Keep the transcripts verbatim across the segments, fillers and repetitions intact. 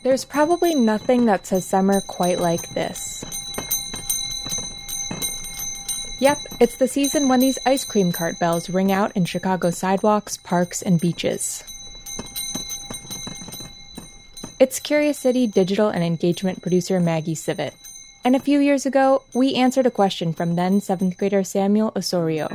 There's probably nothing that says summer quite like this. Yep, it's the season when these ice cream cart bells ring out in Chicago's sidewalks, parks, and beaches. It's Curious City digital and engagement producer Maggie Sivit. And a few years ago, we answered a question from then seventh grader Samuel Osorio.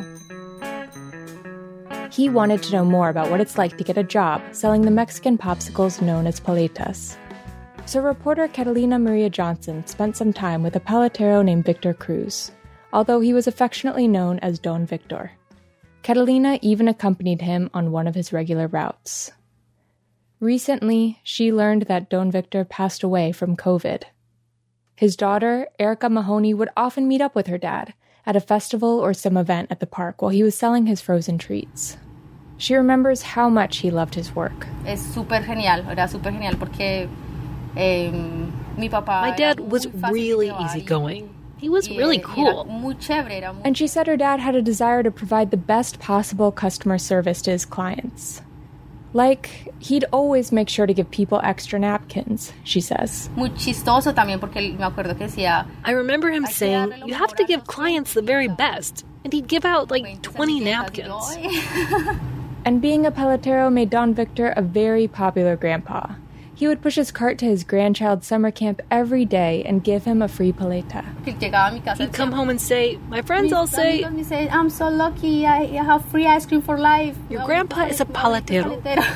He wanted to know more about what it's like to get a job selling the Mexican popsicles known as paletas. So reporter Catalina Maria Johnson spent some time with a paletero named Victor Cruz, although he was affectionately known as Don Victor. Catalina even accompanied him on one of his regular routes. Recently, she learned that Don Victor passed away from COVID. His daughter, Erica Mahoney, would often meet up with her dad at a festival or some event at the park while he was selling his frozen treats. She remembers how much he loved his work. Es súper genial, era súper genial porque eh, mi papá. My dad was really easygoing. He was really cool. And she said her dad had a desire to provide the best possible customer service to his clients. Like, he'd always make sure to give people extra napkins, she says. Muy chistoso también porque me acuerdo que decía. I remember him saying, you have to give clients the very best. And he'd give out like twenty napkins. And being a paletero made Don Victor a very popular grandpa. He would push his cart to his grandchild's summer camp every day and give him a free paleta. He'd come home and say, my friends all say, I'm so lucky, I have free ice cream for life. Your grandpa is a paletero.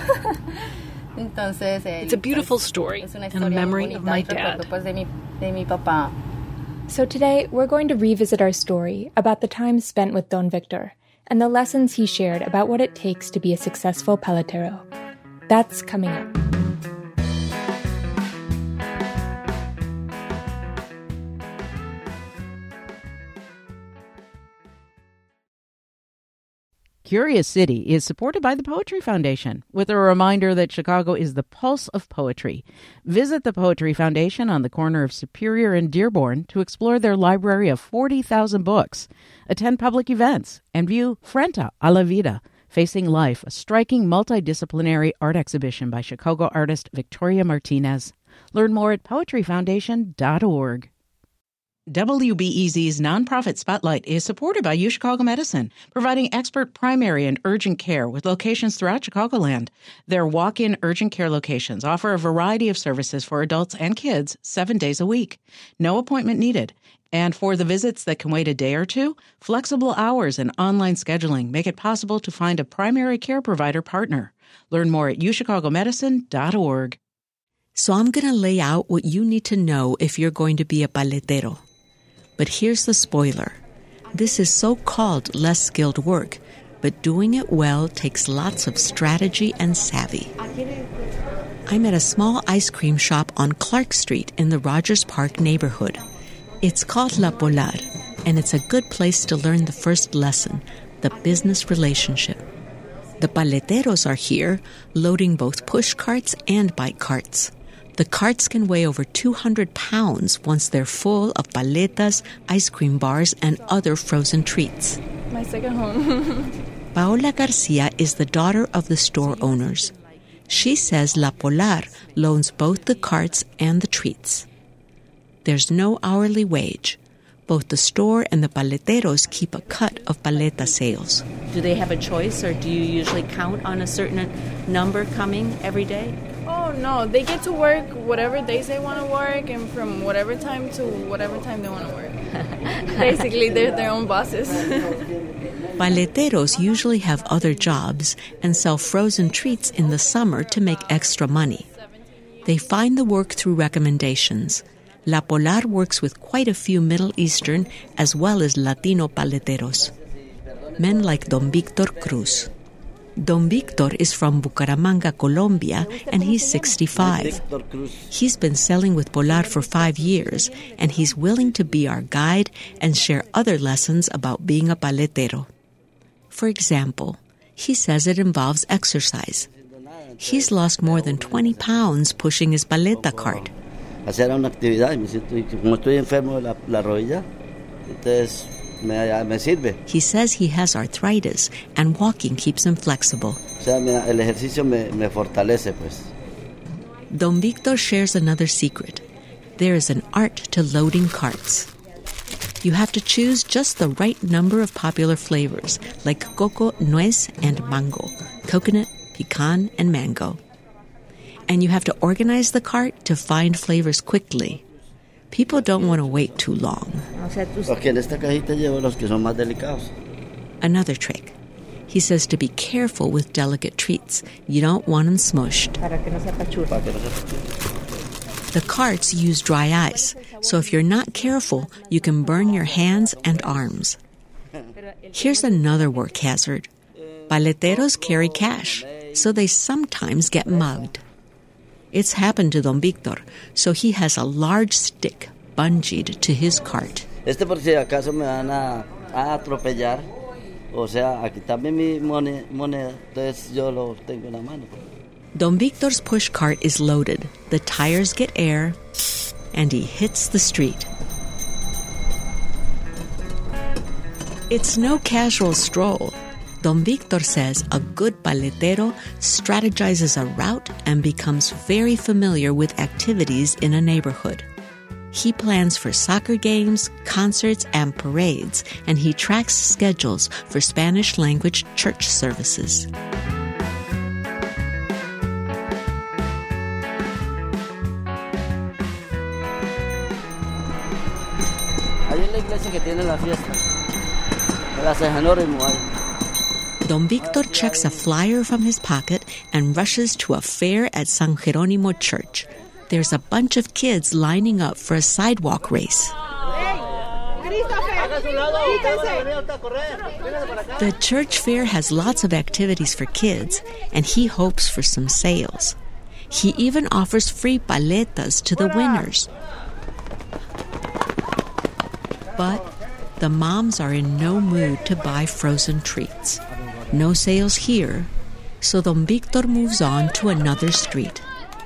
It's a beautiful story and a memory of my dad. So today, we're going to revisit our story about the time spent with Don Victor and the lessons he shared about what it takes to be a successful paletero. That's coming up. Curious City is supported by the Poetry Foundation, with a reminder that Chicago is the pulse of poetry. Visit the Poetry Foundation on the corner of Superior and Dearborn to explore their library of forty thousand books, attend public events, and view Frente a la Vida, Facing Life, a striking multidisciplinary art exhibition by Chicago artist Victoria Martinez. Learn more at poetry foundation dot org. W B E Z's nonprofit Spotlight is supported by UChicago Medicine, providing expert primary and urgent care with locations throughout Chicagoland. Their walk-in urgent care locations offer a variety of services for adults and kids seven days a week. No appointment needed. And for the visits that can wait a day or two, flexible hours and online scheduling make it possible to find a primary care provider partner. Learn more at u chicago medicine dot org. So I'm going to lay out what you need to know if you're going to be a paletero. But here's the spoiler. This is so-called less skilled work, but doing it well takes lots of strategy and savvy. I'm at a small ice cream shop on Clark Street in the Rogers Park neighborhood. It's called La Polar, and it's a good place to learn the first lesson, the business relationship. The paleteros are here, loading both push carts and bike carts. The carts can weigh over two hundred pounds once they're full of paletas, ice cream bars, and other frozen treats. My second home. Paola Garcia is the daughter of the store owners. She says La Polar loans both the carts and the treats. There's no hourly wage. Both the store and the paleteros keep a cut of paleta sales. Do they have a choice, or do you usually count on a certain number coming every day? Oh, no. They get to work whatever days they want to work and from whatever time to whatever time they want to work. Basically, they're their own bosses. Paleteros usually have other jobs and sell frozen treats in the summer to make extra money. They find the work through recommendations. La Polar works with quite a few Middle Eastern as well as Latino paleteros. Men like Don Victor Cruz. Don Victor is from Bucaramanga, Colombia, and he's sixty-five. He's been selling with Polar for five years, and he's willing to be our guide and share other lessons about being a paletero. For example, he says it involves exercise. He's lost more than twenty pounds pushing his paleta cart. Hacer una actividad y me siento, como estoy enfermo de la, la rodilla, entonces me, me sirve. He says he has arthritis and walking keeps him flexible. O sea, me, el ejercicio me, me fortalece, pues. Don Victor shares another secret. There is an art to loading carts. You have to choose just the right number of popular flavors, like coco, nuez, and mango, coconut, pecan, and mango. And you have to organize the cart to find flavors quickly. People don't want to wait too long. Porque en esta cajita llevo los que son más delicados. Another trick. He says to be careful with delicate treats. You don't want them smushed. The carts use dry ice, so if you're not careful, you can burn your hands and arms. Here's another work hazard. Paleteros carry cash, so they sometimes get mugged. It's happened to Don Victor, so he has a large stick bungeed to his cart. Este por si acaso me van a, a atropellar, o sea, a quitarme mi moneda, entonces yo lo tengo en la mano. Don Victor's push cart is loaded. The tires get air, and he hits the street. It's no casual stroll. Don Victor says a good paletero strategizes a route and becomes very familiar with activities in a neighborhood. He plans for soccer games, concerts, and parades, and he tracks schedules for Spanish-language church services. Don Victor checks a flyer from his pocket and rushes to a fair at San Jerónimo Church. There's a bunch of kids lining up for a sidewalk race. The church fair has lots of activities for kids, and he hopes for some sales. He even offers free paletas to the winners. But the moms are in no mood to buy frozen treats. No sales here, so Don Victor moves on to another street.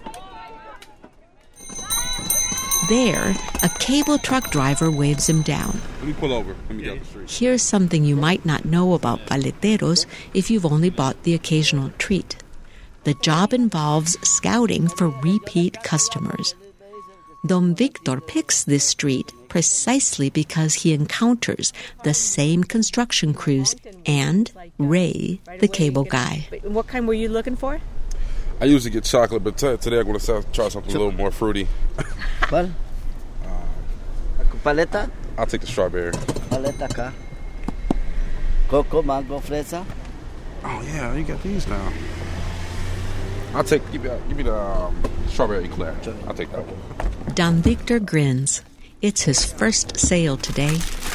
There, a cable truck driver waves him down. Let me pull over. Let me get out the street. Here's something you might not know about paleteros if you've only bought the occasional treat. The job involves scouting for repeat customers. Don Victor picks this street precisely because he encounters the same construction crews and Ray, the cable guy. What kind were you looking for? I usually get chocolate, but t- today I'm going to try something a little more fruity. ¿Cuál? ¿Paleta? I'll take the strawberry. Paleta acá. Coco, mango, fresa. Oh, yeah, you got these now. I'll take, give me, give me the um, strawberry eclair. I'll take that one. Don Victor grins. It's his first sale today.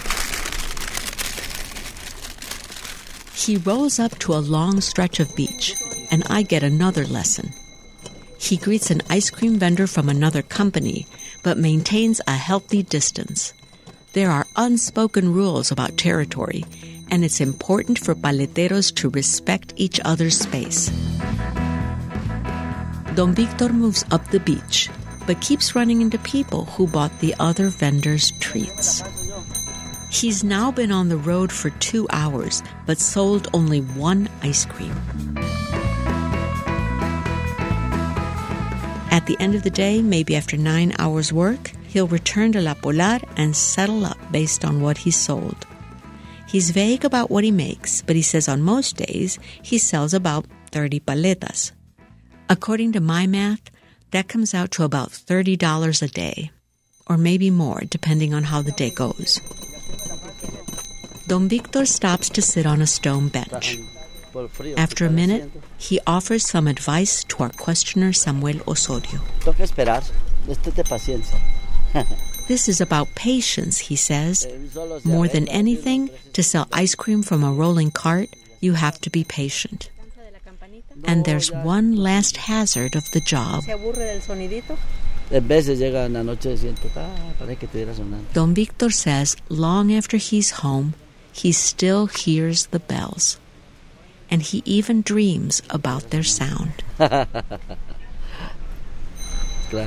He rolls up to a long stretch of beach, and I get another lesson. He greets an ice cream vendor from another company, but maintains a healthy distance. There are unspoken rules about territory, and it's important for paleteros to respect each other's space. Don Victor moves up the beach, but keeps running into people who bought the other vendors' treats. He's now been on the road for two hours, but sold only one ice cream. At the end of the day, maybe after nine hours' work, he'll return to La Polar and settle up based on what he sold. He's vague about what he makes, but he says on most days, he sells about thirty paletas. According to my math, that comes out to about thirty dollars a day, or maybe more, depending on how the day goes. Don Victor stops to sit on a stone bench. After a minute, he offers some advice to our questioner Samuel Osorio. This is about patience, he says. More than anything, to sell ice cream from a rolling cart, you have to be patient. And there's one last hazard of the job. Don Victor says long after he's home, he still hears the bells. And he even dreams about their sound. Claro.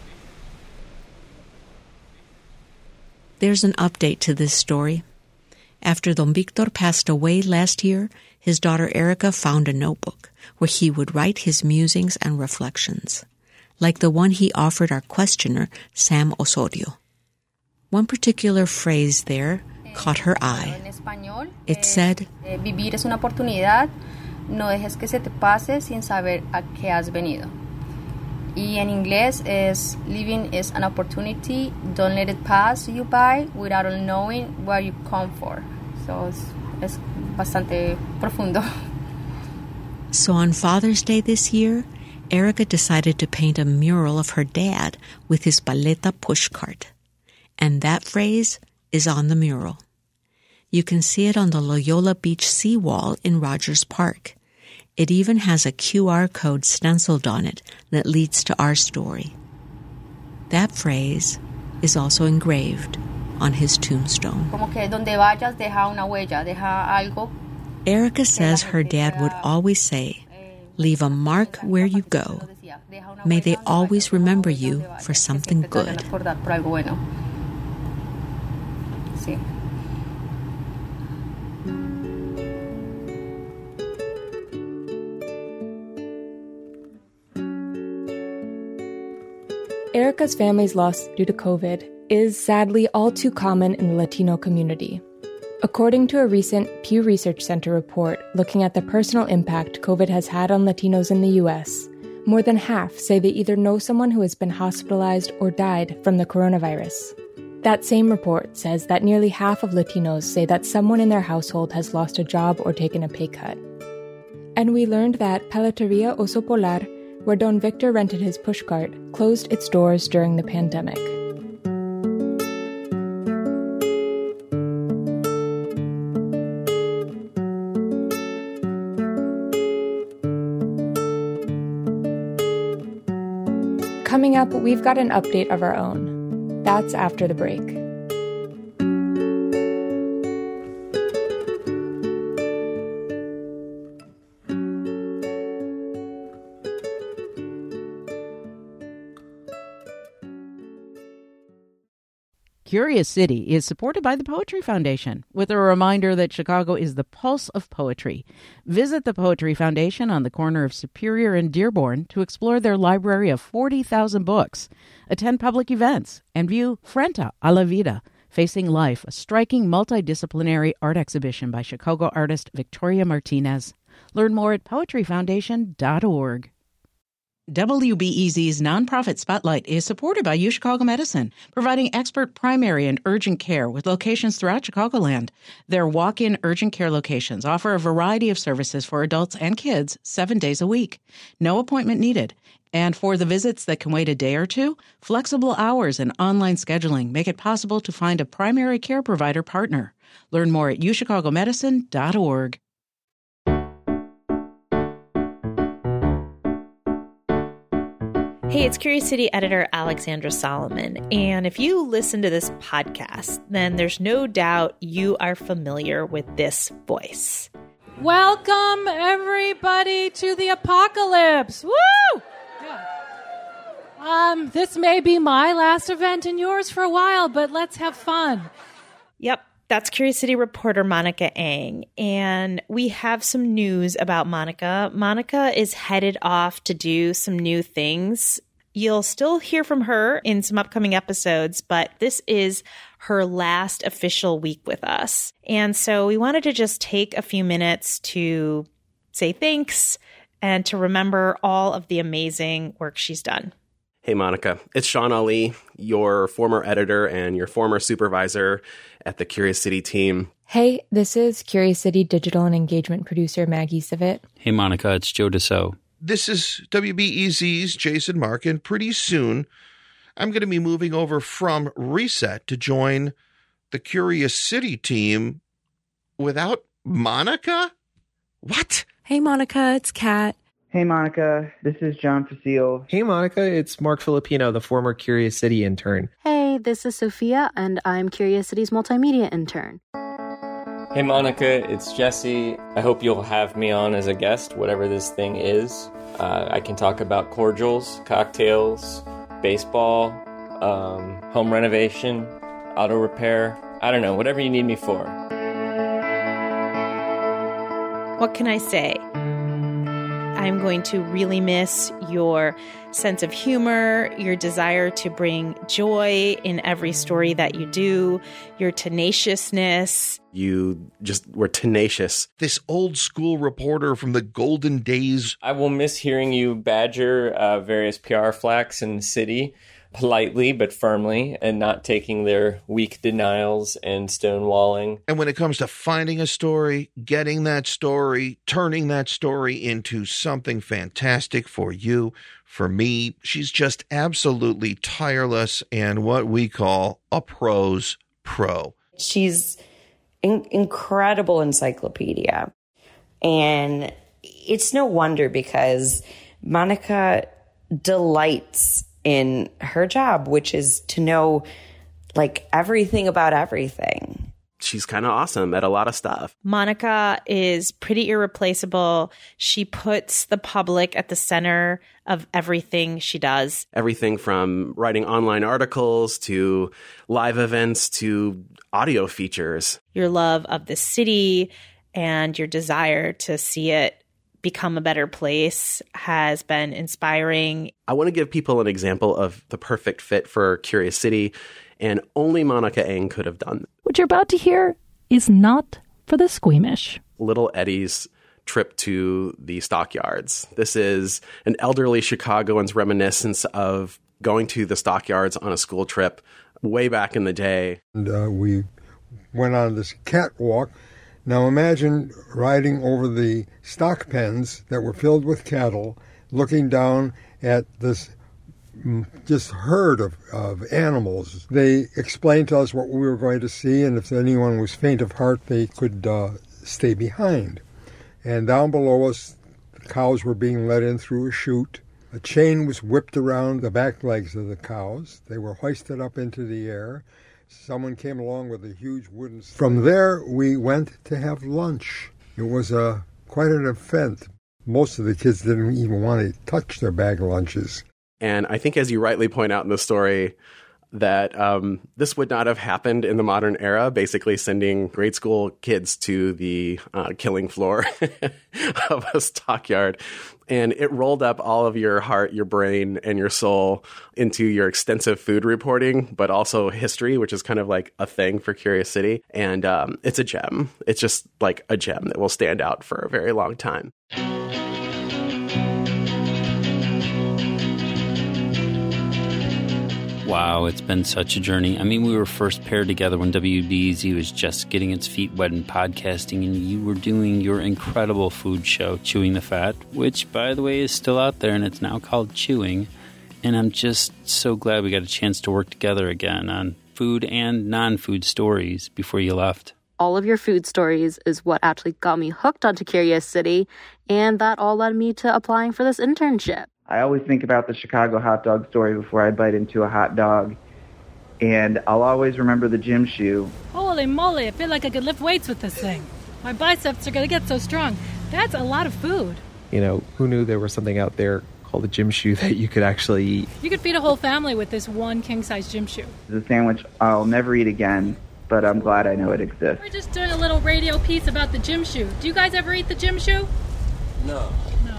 There's an update to this story. After Don Victor passed away last year, his daughter Erica found a notebook where he would write his musings and reflections, like the one he offered our questioner, Sam Osorio. One particular phrase there caught her eye. It said, Vivir es una oportunidad, no dejes que se te pase sin saber a qué has venido. Y en inglés es, living is an opportunity, don't let it pass you by without knowing where you come for. So es, es bastante profundo. So on Father's Day this year, Erica decided to paint a mural of her dad with his paleta pushcart. And that phrase is on the mural. You can see it on the Loyola Beach seawall in Rogers Park. It even has a Q R code stenciled on it that leads to our story. That phrase is also engraved on his tombstone. Como que donde vayas deja una huella, deja algo. Erica says her dad would always say, leave a mark where you go. May they always remember you for something good. Sí. Erica's family's loss due to COVID is sadly all too common in the Latino community. According to a recent Pew Research Center report looking at the personal impact COVID has had on Latinos in the U S, more than half say they either know someone who has been hospitalized or died from the coronavirus. That same report says that nearly half of Latinos say that someone in their household has lost a job or taken a pay cut. And we learned that Paleteria Oso Polar, where Don Victor rented his pushcart, closed its doors during the pandemic. Coming up, we've got an update of our own. That's after the break. Curious City is supported by the Poetry Foundation, with a reminder that Chicago is the pulse of poetry. Visit the Poetry Foundation on the corner of Superior and Dearborn to explore their library of forty thousand books, attend public events, and view Frente a la Vida, Facing Life, a striking multidisciplinary art exhibition by Chicago artist Victoria Martinez. Learn more at poetry foundation dot org. W B E Z's nonprofit Spotlight is supported by UChicago Medicine, providing expert primary and urgent care with locations throughout Chicagoland. Their walk-in urgent care locations offer a variety of services for adults and kids seven days a week. No appointment needed. And for the visits that can wait a day or two, flexible hours and online scheduling make it possible to find a primary care provider partner. Learn more at u chicago medicine dot org. Hey, it's Curious City editor Alexandra Solomon, and if you listen to this podcast, then there's no doubt you are familiar with this voice. Welcome, everybody, to the apocalypse! Woo! Yeah. Um, this may be my last event and yours for a while, but let's have fun. Yep. That's Curious City reporter Monica Eng, and we have some news about Monica. Monica is headed off to do some new things. You'll still hear from her in some upcoming episodes, but this is her last official week with us. And so we wanted to just take a few minutes to say thanks and to remember all of the amazing work she's done. Hey, Monica. It's Sean Ali, your former editor and your former supervisor at the Curious City team. Hey, this is Curious City digital and engagement producer Maggie Civet. Hey, Monica. It's Joe Deso. This is W B E Z's Jason Mark, and pretty soon I'm going to be moving over from Reset to join the Curious City team without Monica? What? Hey, Monica. It's Kat. Hey, Monica, this is John Facile. Hey, Monica, it's Mark Filipino, the former Curious City intern. Hey, this is Sophia, and I'm Curious City's multimedia intern. Hey, Monica, it's Jesse. I hope you'll have me on as a guest, whatever this thing is. Uh, I can talk about cordials, cocktails, baseball, um, home renovation, auto repair. I don't know, whatever you need me for. What can I say? I'm going to really miss your sense of humor, your desire to bring joy in every story that you do, your tenaciousness. You just were tenacious. This old school reporter from the golden days. I will miss hearing you badger uh, various P R flacks in the city, politely but firmly, and not taking their weak denials and stonewalling. And when it comes to finding a story, getting that story, turning that story into something fantastic for you, for me, she's just absolutely tireless and what we call a pro's pro. She's an incredible encyclopedia. And it's no wonder, because Monica delights in her job, which is to know like everything about everything. She's kind of awesome at a lot of stuff. Monica is pretty irreplaceable. She puts the public at the center of everything she does. Everything from writing online articles to live events to audio features. Your love of the city and your desire to see it become a better place has been inspiring. I want to give people an example of the perfect fit for Curious City, and only Monica Eng could have done. What you're about to hear is not for the squeamish. Little Eddie's trip to the stockyards. This is an elderly Chicagoan's reminiscence of going to the stockyards on a school trip way back in the day. And uh, we went on this catwalk. Now imagine riding over the stock pens that were filled with cattle, looking down at this just herd of, of animals. They explained to us what we were going to see, and if anyone was faint of heart, they could uh, stay behind. And down below us, the cows were being let in through a chute. A chain was whipped around the back legs of the cows. They were hoisted up into the air. Someone came along with a huge wooden... From there, we went to have lunch. It was a, quite an event. Most of the kids didn't even want to touch their bag lunches. And I think, as you rightly point out in the story, that um, this would not have happened in the modern era, basically sending grade school kids to the uh, killing floor of a stockyard. And it rolled up all of your heart, your brain, and your soul into your extensive food reporting, but also history, which is kind of like a thing for Curious City. And um, it's a gem. It's just like a gem that will stand out for a very long time. Wow, it's been such a journey. I mean, we were first paired together when W B E Z was just getting its feet wet in podcasting, and you were doing your incredible food show, Chewing the Fat, which, by the way, is still out there, and it's now called Chewing. And I'm just so glad we got a chance to work together again on food and non-food stories before you left. All of your food stories is what actually got me hooked onto Curious City, and that all led me to applying for this internship. I always think about the Chicago hot dog story before I bite into a hot dog. And I'll always remember the gym shoe. Holy moly, I feel like I could lift weights with this thing. My biceps are going to get so strong. That's a lot of food. You know, who knew there was something out there called a gym shoe that you could actually eat? You could feed a whole family with this one king-size gym shoe. It's a sandwich I'll never eat again, but I'm glad I know it exists. We're just doing a little radio piece about the gym shoe. Do you guys ever eat the gym shoe? No.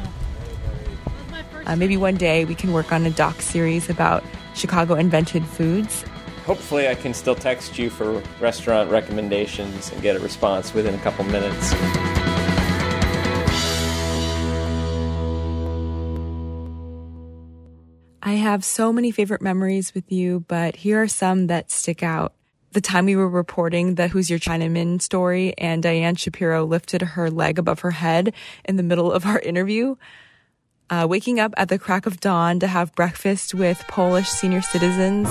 Uh, maybe one day we can work on a doc series about Chicago invented foods. Hopefully I can still text you for restaurant recommendations and get a response within a couple minutes. I have so many favorite memories with you, but here are some that stick out. The time we were reporting the Who's Your Chinaman story and Diane Shapiro lifted her leg above her head in the middle of our interview. Uh, waking up at the crack of dawn to have breakfast with Polish senior citizens.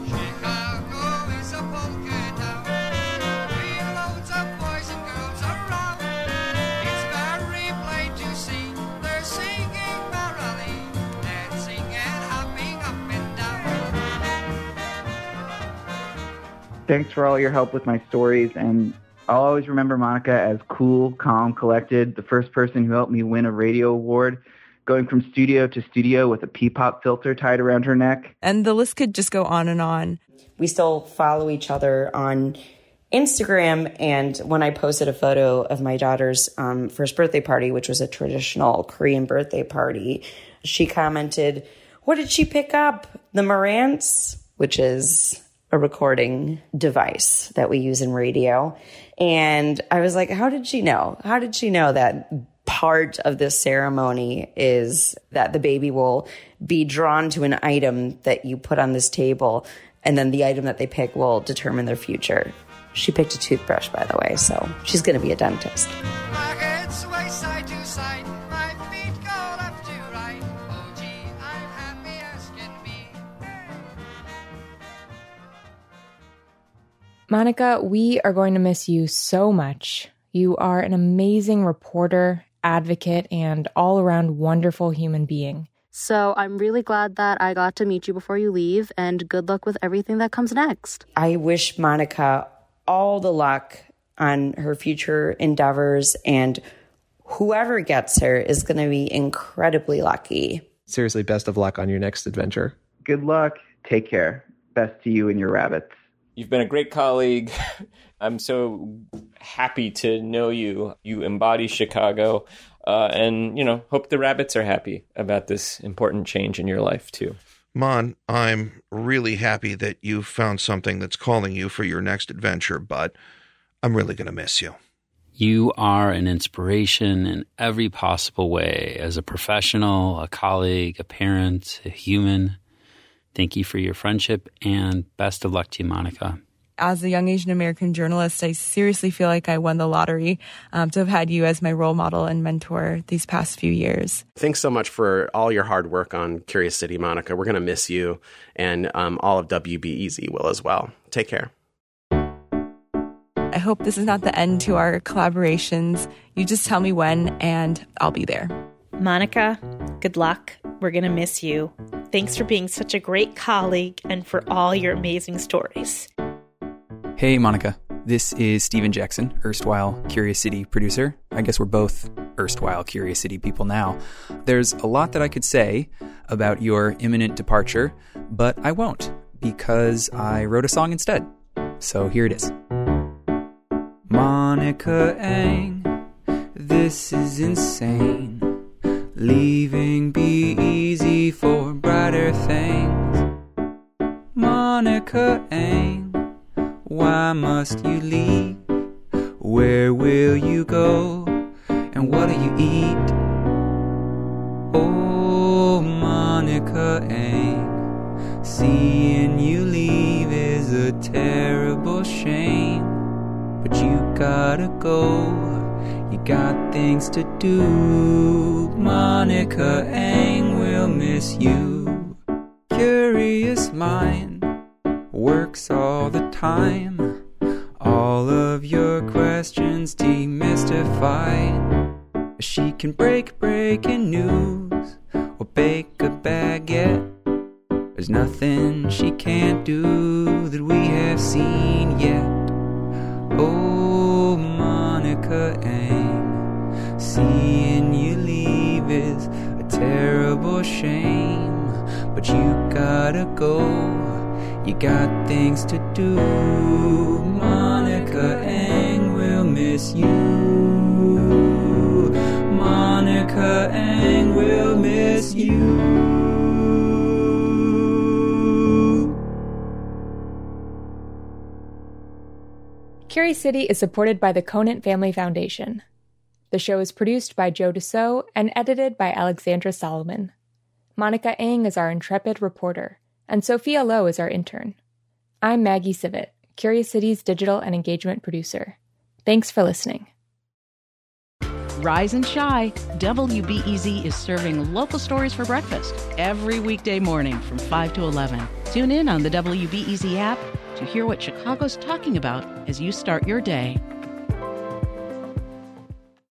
Thanks for all your help with my stories, and I'll always remember Monica as cool, calm, collected, the first person who helped me win a radio award, going from studio to studio with a P-pop filter tied around her neck. And the list could just go on and on. We still follow each other on Instagram. And when I posted a photo of my daughter's um, first birthday party, which was a traditional Korean birthday party, she commented, "What did she pick up? The Marantz," which is a recording device that we use in radio. And I was like, how did she know? How did she know that part of this ceremony is that the baby will be drawn to an item that you put on this table, and then the item that they pick will determine their future? She picked a toothbrush, by the way, so she's going to be a dentist. My head sways side to side, my feet go left to right. Oh gee, I'm happy as can be. Monica, we are going to miss you so much. You are an amazing reporter, advocate, and all-around wonderful human being. So I'm really glad that I got to meet you before you leave, and good luck with everything that comes next. I wish Monica all the luck on her future endeavors, and whoever gets her is going to be incredibly lucky. Seriously, best of luck on your next adventure. Good luck. Take care. Best to you and your rabbits. You've been a great colleague. I'm so happy to know you. You embody Chicago. Uh, and, you know, hope the rabbits are happy about this important change in your life, too. Mon, I'm really happy that you found something that's calling you for your next adventure, but I'm really going to miss you. You are an inspiration in every possible way, as a professional, a colleague, a parent, a human. Thank you for your friendship, and best of luck to you, Monica. As a young Asian American journalist, I seriously feel like I won the lottery um, to have had you as my role model and mentor these past few years. Thanks so much for all your hard work on Curious City, Monica. We're going to miss you, and um, all of W B E Z will as well. Take care. I hope this is not the end to our collaborations. You just tell me when, and I'll be there. Monica, good luck. We're going to miss you. Thanks for being such a great colleague and for all your amazing stories. Hey, Monica. This is Steven Jackson, erstwhile Curious City producer. I guess we're both erstwhile Curious City people now. There's a lot that I could say about your imminent departure, but I won't, because I wrote a song instead. So here it is. Monica Ang, this is insane. Leaving be easy for brighter things. Monica Ang, why must you leave? Where will you go? And what do you eat? Oh, Monica Ang, seeing you leave is a terrible shame. But you gotta go, you got things to do. Monica Ang will miss you. Curious mind works all the time. All of your questions demystified. She can break breaking news or bake a baguette. There's nothing she can't do that we have seen yet. Oh, Monica Ang, seeing you leave is a terrible shame. But you gotta go, you got things to do. Monica Ang will miss you. Monica Ang will miss you. Curious City is supported by the Conant Family Foundation. The show is produced by Joe Deso and edited by Alexandra Solomon. Monica Ang is our intrepid reporter, and Sophia Lowe is our intern. I'm Maggie Sivit, Curious City's digital and engagement producer. Thanks for listening. Rise and shine. W B E Z is serving local stories for breakfast every weekday morning from five to eleven. Tune in on the W B E Z app to hear what Chicago's talking about as you start your day.